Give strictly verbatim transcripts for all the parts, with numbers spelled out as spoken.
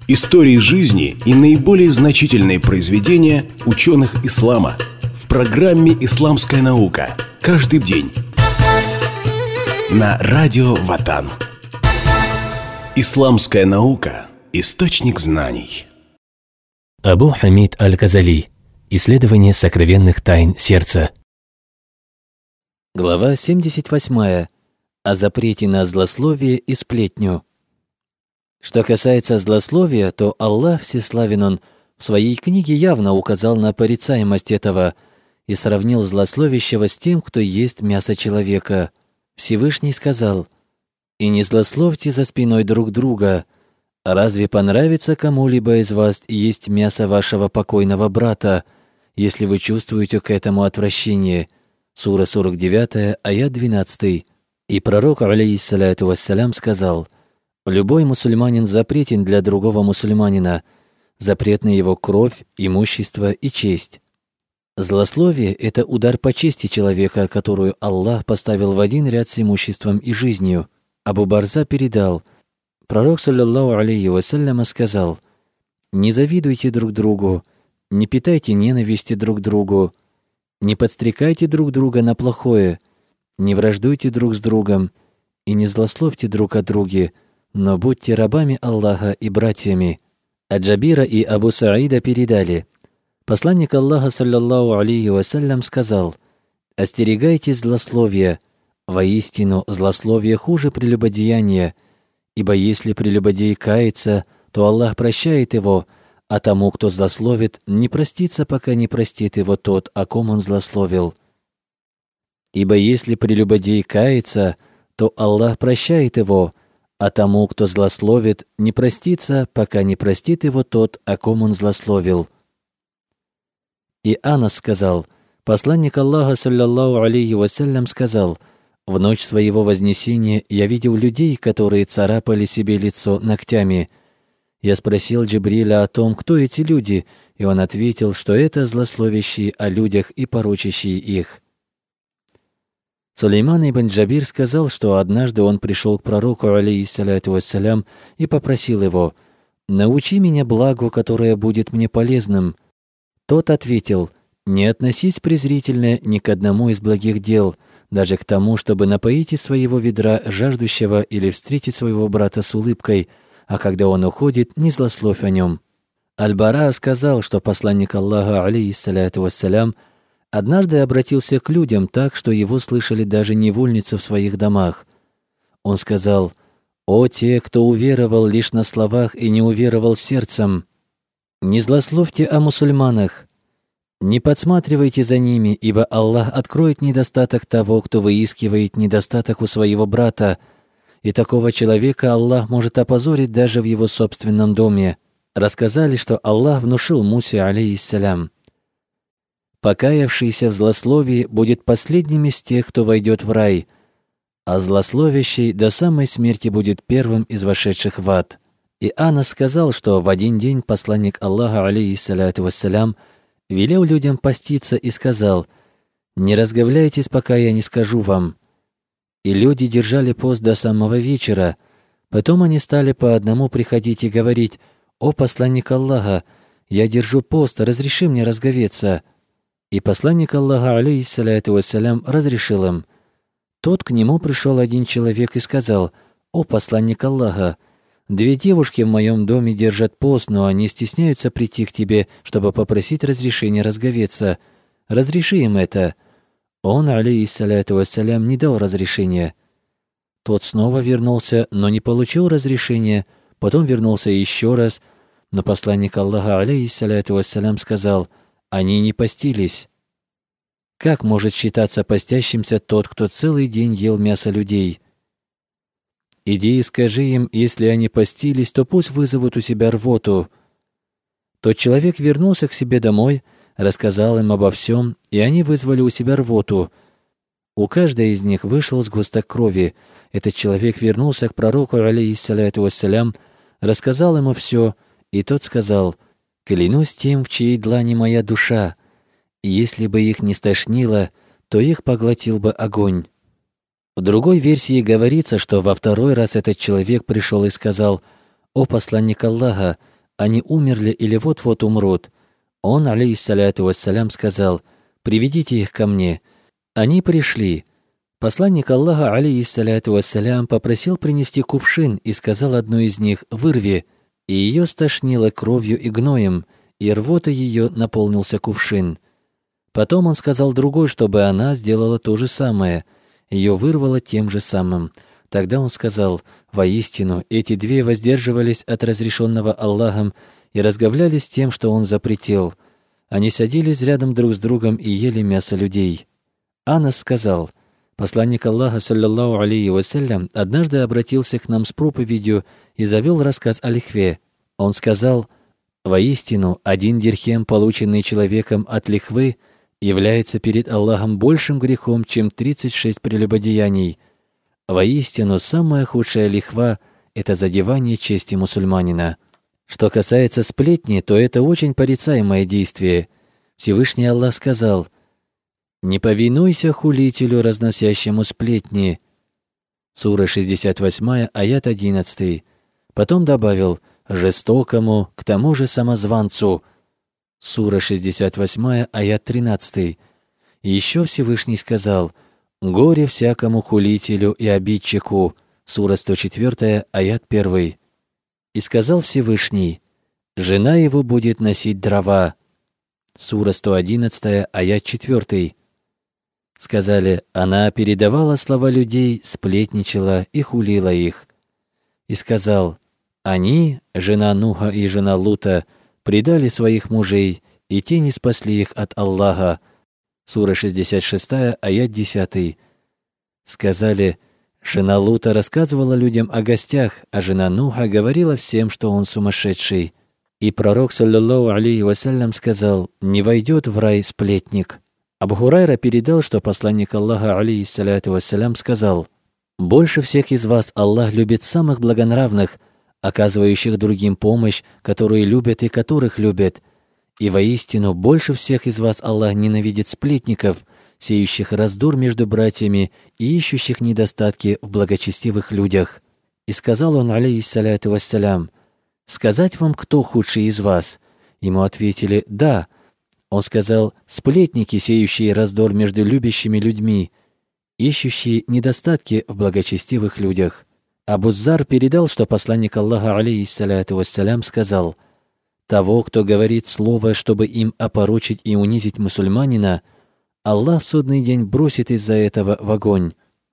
Истории жизни и наиболее значительные произведения ученых ислама в программе «Исламская наука». Каждый день на радио Ватан. Исламская наука – источник знаний. Абу Хамид Аль-Газали. Исследование сокровенных тайн сердца. Глава семьдесят восьмая. О запрете на злословие и сплетню. Что касается злословия, то Аллах Всеславен Он в своей книге явно указал на порицаемость этого и сравнил злословящего с тем, кто ест мясо человека. Всевышний сказал: «И не злословьте за спиной друг друга. Разве понравится кому-либо из вас есть мясо вашего покойного брата, если вы чувствуете к этому отвращение?» Сура сорок девять, аят двенадцать. И пророк, алейхиссаляту вассалям, сказал: «Любой мусульманин запретен для другого мусульманина, запретна его кровь, имущество и честь». Злословие – это удар по чести человека, которую Аллах поставил в один ряд с имуществом и жизнью. Абу Барза передал: пророк, саллаллаху алейхи вассаляма, сказал: «Не завидуйте друг другу, не питайте ненависти друг другу, не подстрекайте друг друга на плохое, не враждуйте друг с другом и не злословьте друг о друге, но будьте рабами Аллаха и братьями». От Джабира и Абу Саида передали: посланник Аллаха, саллаллаху алейхи вассалям, сказал: «Остерегайтесь злословия, воистину злословие хуже прелюбодеяния, ибо если прелюбодей кается, то Аллах прощает его, а тому, кто злословит, не простится, пока не простит его тот, о ком он злословил. Ибо если прелюбодей кается, то Аллах прощает его, а тому, кто злословит, не простится, пока не простит его тот, о ком он злословил». И Анас сказал: посланник Аллаха, саллаллаху алейхи вассалям, сказал: «В ночь своего вознесения я видел людей, которые царапали себе лицо ногтями. Я спросил Джибриля о том, кто эти люди, и он ответил, что это злословящие о людях и порочащие их». Сулейман ибн Джабир сказал, что однажды он пришел к пророку, алейхиссаляту вассалям, и попросил его: «Научи меня благу, которое будет мне полезным». Тот ответил: «Не относись презрительно ни к одному из благих дел, даже к тому, чтобы напоить из своего ведра жаждущего или встретить своего брата с улыбкой, а когда он уходит, не злословь о нем». Аль-Бара сказал, что посланник Аллаха, алейхиссаляту вассалям, однажды обратился к людям так, что его слышали даже невольницы в своих домах. Он сказал: «О те, кто уверовал лишь на словах и не уверовал сердцем! Не злословьте о мусульманах, не подсматривайте за ними, ибо Аллах откроет недостаток того, кто выискивает недостаток у своего брата, и такого человека Аллах может опозорить даже в его собственном доме». Рассказали, что Аллах внушил Мусе, алейхиссалям: «Покаявшийся в злословии будет последним из тех, кто войдет в рай, а злословящий до самой смерти будет первым из вошедших в ад». И Анас сказал, что в один день посланник Аллаха, алейхиссаляту вассалям, велел людям поститься и сказал: «Не разговляйтесь, пока я не скажу вам». И люди держали пост до самого вечера. Потом они стали по одному приходить и говорить: «О посланник Аллаха, я держу пост, разреши мне разговеться». И посланник Аллаха, алейхиссаляту вассалям, разрешил им. Тот к нему пришел один человек и сказал: «О посланник Аллаха, две девушки в моем доме держат пост, но они стесняются прийти к тебе, чтобы попросить разрешения разговеться. Разреши им это». Он, алейхиссаляту вассалям, не дал разрешения. Тот снова вернулся, но не получил разрешения, потом вернулся еще раз, но посланник Аллаха, алейхиссаляту вассалям, сказал: «Они не постились». Как может считаться постящимся тот, кто целый день ел мясо людей? Иди и скажи им, если они постились, то пусть вызовут у себя рвоту. Тот человек вернулся к себе домой, рассказал им обо всем, и они вызвали у себя рвоту. У каждой из них вышел сгусток крови. Этот человек вернулся к пророку, алейхиссаляту вассалям, рассказал ему все, и тот сказал: «Клянусь тем, в чьей длани моя душа, и если бы их не стошнило, то их поглотил бы огонь». В другой версии говорится, что во второй раз этот человек пришел и сказал: «О посланник Аллаха, они умерли или вот-вот умрут. Он, алейхиссаляту вассалям, сказал: «Приведите их ко мне». Они пришли. Посланник Аллаха, алейхиссаляту вассалям, попросил принести кувшин и сказал одну из них: «Вырви». И ее стошнило кровью и гноем, и рвотой ее наполнился кувшин. Потом он сказал другой, чтобы она сделала то же самое. Ее вырвало тем же самым. Тогда он сказал: «Воистину, эти две воздерживались от разрешенного Аллахом и разговлялись тем, что он запретил. Они садились рядом друг с другом и ели мясо людей». Анас сказал: «Посланник Аллаха, саллаллаху алейхи вассалям, однажды обратился к нам с проповедью и завел рассказ о лихве. Он сказал: воистину, один дирхем, полученный человеком от лихвы, является перед Аллахом большим грехом, чем тридцать шесть прелюбодеяний. Воистину, самая худшая лихва – это задевание чести мусульманина. Что касается сплетни, то это очень порицаемое действие. Всевышний Аллах сказал: «Не повинуйся хулителю, разносящему сплетни». Сура шестьдесят восемь, аят одиннадцать. Потом добавил: «Жестокому, к тому же самозванцу». Сура шестьдесят восемь, аят тринадцать. Еще Всевышний сказал: «Горе всякому хулителю и обидчику». Сура сто четыре, аят один. И сказал Всевышний: «Жена его будет носить дрова». Сура сто одиннадцать, аят четыре. Сказали: «Она передавала слова людей, сплетничала и хулила их». И сказал: «Они, жена Нуха и жена Лута, предали своих мужей, и те не спасли их от Аллаха». Сура шестьдесят шесть, аят десять. Сказали: «Жена Лута рассказывала людям о гостях, а жена Нуха говорила всем, что он сумасшедший». И пророк, саллаллаху алейхи вассалям, сказал: «Не войдет в рай сплетник». Абу Хурайра передал, что посланник Аллаха, алейхиссаляту вассалям, сказал: «Больше всех из вас Аллах любит самых благонравных, оказывающих другим помощь, которые любят и которых любят. И воистину больше всех из вас Аллах ненавидит сплетников, сеющих раздор между братьями и ищущих недостатки в благочестивых людях». И сказал он, алейхиссаляту вассалям: «Сказать вам, кто худший из вас?» Ему ответили: «Да». Он сказал: «Сплетники, сеющие раздор между любящими людьми, ищущие недостатки в благочестивых людях». Абу Зар передал, что посланник Аллаха, алейхиссаляту вассалям, сказал: «Того, кто говорит слово, чтобы им опорочить и унизить мусульманина, Аллах в судный день бросит из-за этого в огонь».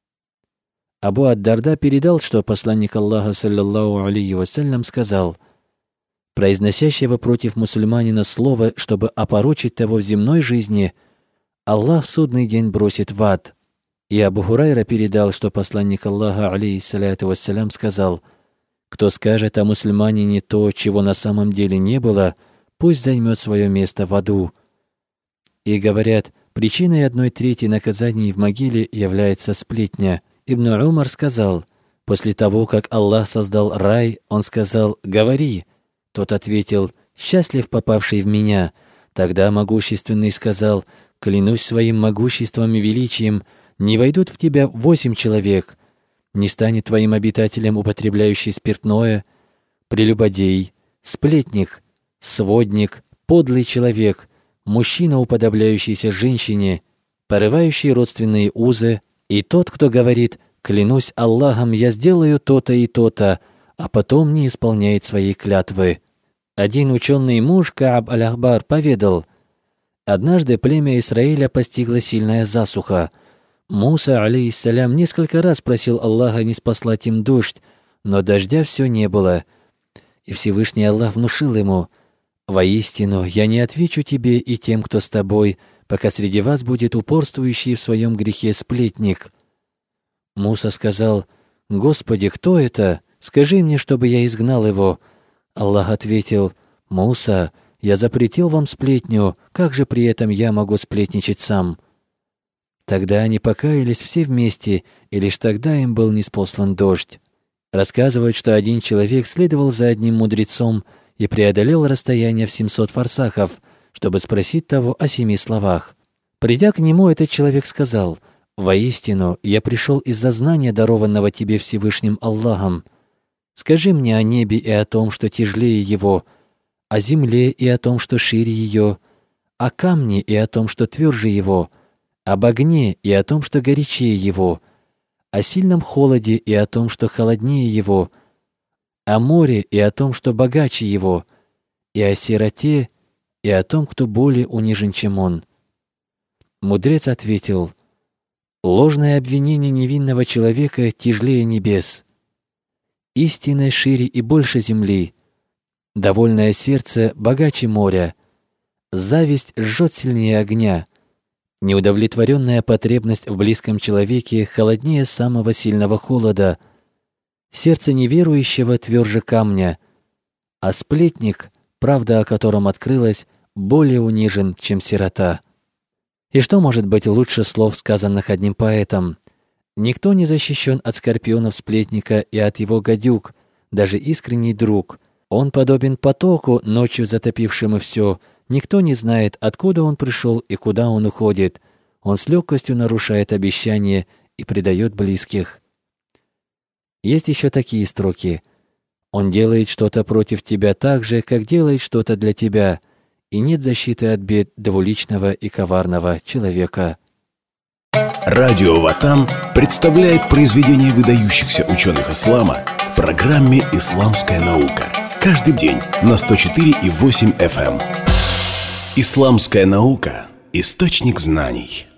Абу ад-Дарда передал, что посланник Аллаха, саллаллаху алейхи вассалям, сказал: «Произносящего против мусульманина слово, чтобы опорочить того в земной жизни, Аллах в судный день бросит в ад». И Абу Хурайра передал, что посланник Аллаха, алейхиссаляту вассалям, сказал: «Кто скажет о мусульманине то, чего на самом деле не было, пусть займет свое место в аду». И говорят, причиной одной трети наказаний в могиле является сплетня. Ибн Умар сказал: «После того, как Аллах создал рай, Он сказал: говори». Тот ответил: «Счастлив попавший в меня». Тогда могущественный сказал: «Клянусь своим могуществом и величием, не войдут в тебя восемь человек. Не станет твоим обитателем употребляющий спиртное, прелюбодей, сплетник, сводник, подлый человек, мужчина, уподобляющийся женщине, порывающий родственные узы, и тот, кто говорит: клянусь Аллахом, я сделаю то-то и то-то, а потом не исполняет своей клятвы». Один ученый муж, Кааб аль-Ахбар, поведал: однажды племя Исраиля постигла сильная засуха. Муса, алейхиссалям, несколько раз просил Аллаха не спаслать им дождь, но дождя все не было. И Всевышний Аллах внушил ему: «Воистину, я не отвечу тебе и тем, кто с тобой, пока среди вас будет упорствующий в своем грехе сплетник». Муса сказал: «Господи, кто это? Скажи мне, чтобы я изгнал его». Аллах ответил: «Муса, я запретил вам сплетню, как же при этом я могу сплетничать сам?» Тогда они покаялись все вместе, и лишь тогда им был ниспослан дождь. Рассказывают, что один человек следовал за одним мудрецом и преодолел расстояние в семьсот фарсахов, чтобы спросить того о семи словах. Придя к нему, этот человек сказал: «Воистину, я пришел из-за знания, дарованного тебе Всевышним Аллахом. Скажи мне о небе и о том, что тяжелее его, о земле и о том, что шире ее, о камне и о том, что тверже его, об огне и о том, что горячее его, о сильном холоде и о том, что холоднее его, о море и о том, что богаче его, и о сироте и о том, кто более унижен, чем он. Мудрец ответил: ложное обвинение невинного человека тяжелее небес. Истина шире и больше земли. Довольное сердце богаче моря. Зависть жжет сильнее огня. Неудовлетворенная потребность в близком человеке холоднее самого сильного холода. Сердце неверующего тверже камня, а сплетник, правда о котором открылась, более унижен, чем сирота. И что может быть лучше слов, сказанных одним поэтом? Никто не защищен от скорпионов сплетника и от его гадюк, даже искренний друг. Он подобен потоку, ночью затопившему все. Никто не знает, откуда он пришел и куда он уходит. Он с легкостью нарушает обещания и предает близких. Есть еще такие строки. Он делает что-то против тебя так же, как делает что-то для тебя, и нет защиты от бед двуличного и коварного человека. Радио Ватан представляет произведения выдающихся ученых ислама в программе «Исламская наука». Каждый день на сто четыре и восемь эф эм. Исламская наука – источник знаний.